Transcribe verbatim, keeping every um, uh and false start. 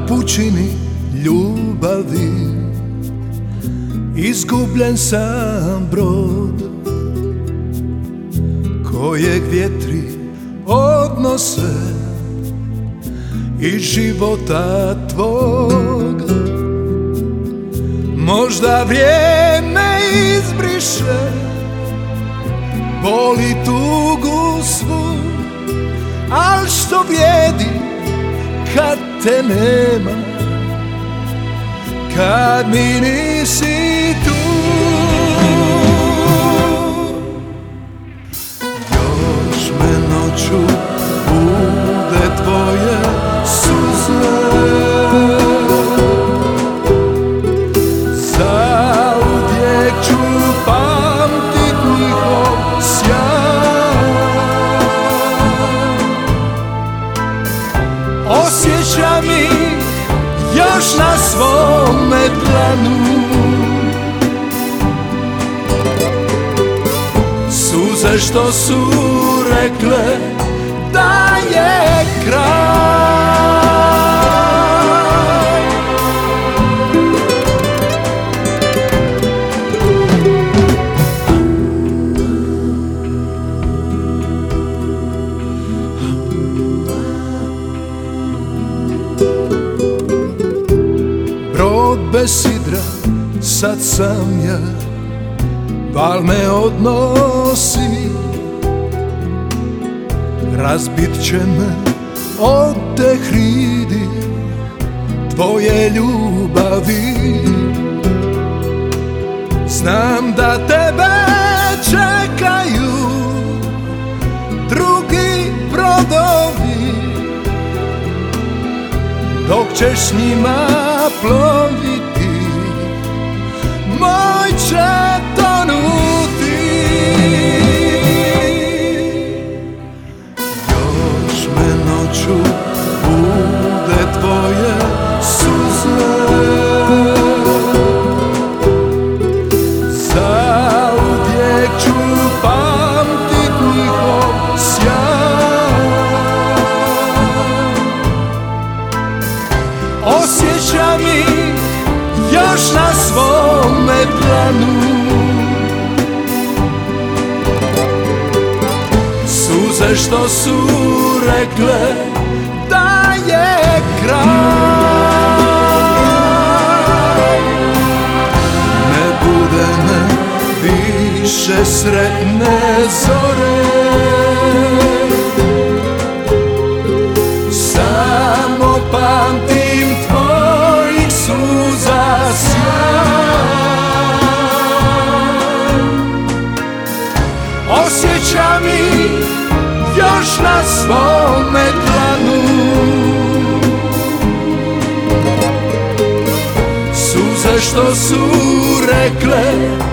pučini ljubavi izgubljen sam brod kojeg vjetri odnose iz života tvog. Možda vrijeme izbriše bol i tugu svu, al što vrijedi kad te nema, kad mi nisi tu. Još me noću bude tvoje suze, zauvijek ću pamtit njihov sjaj. Osjećam ih još na svome dlanu, suze što su rekle da je kraj. Brod bez sidra, sad sam ja, val me odnosi, razbit će me od te hridi tvoje ljubavi. Znam da tebe čekaju drugi brodovi, dok ćeš s njima ploviti, moj će tonuti. Još me noću bude tvoje suze, zauvijek ću pamtit njihov sjaj. Osjećam ih još na svome dlanu, suze što su rekle da je kraj. Ne bude me više sretne zore, samo pamtim tvojih suza sjaj. Osjećam ih još na svome dlanu, suze što su rekle